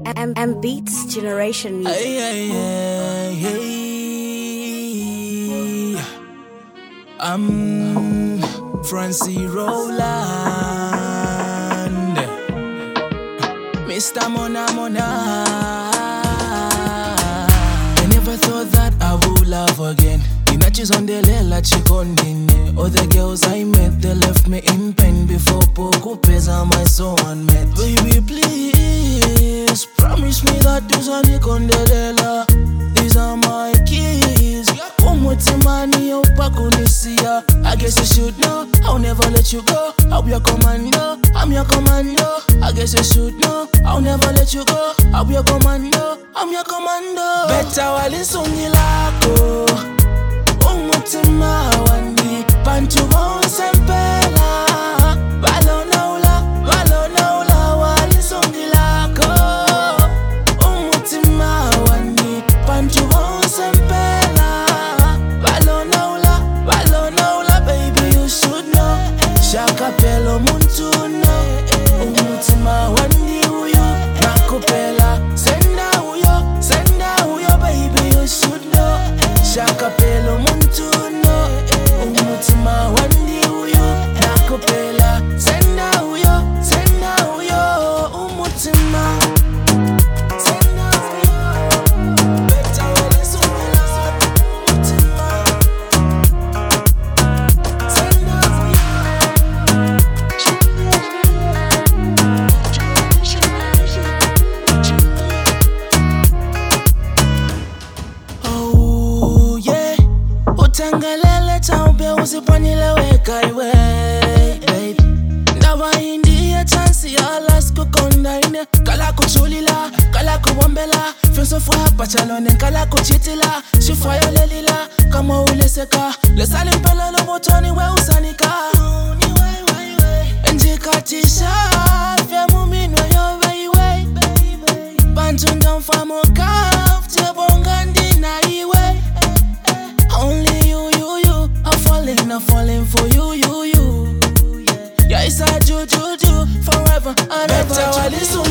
M Beats Generation Music. I'm Francie Roland, Mr. Mona. I never thought that I would love again. The matches on the lela chikondine. Other girls I met, they left me in pain before Poco pesa my soul unmet. Baby, please promise me that these are the condelela. These are my keys. Umutimani upakunisia. I guess you should know, I'll never let you go. I'll be your commando, I'm your commando. I guess you should know, I'll never let you go. I'll be your commando, I'm your commando. Better walisungi lako umutima wani pantu onsempela. Balona ula walisungi lako umutima wani pantu onsempela. Balona ula baby you should know. Shaka pelo muntu no umutima wani uyo nakupela. Senda uyo baby you should know. Shaka pelo muntu no umutima wani uyo nakupela. Senda uyo umutima. Utangalele taube usiponieleweka iwe baby. Ndawa india chansi ya las kukondaine. Kala kuchulila, kala kuwombela. Fenso fwa pachalone, kala kuchitila. Shifayo lelila, kama uleseka. Lesali mpelelo motoni we usanika. Njikatisha, fya muminwe yo weiwe. Bantunda mfamo kaf, tebonga ndina iwe. Only you, I'm falling for you. Yeah, it's a juju, forever and ever.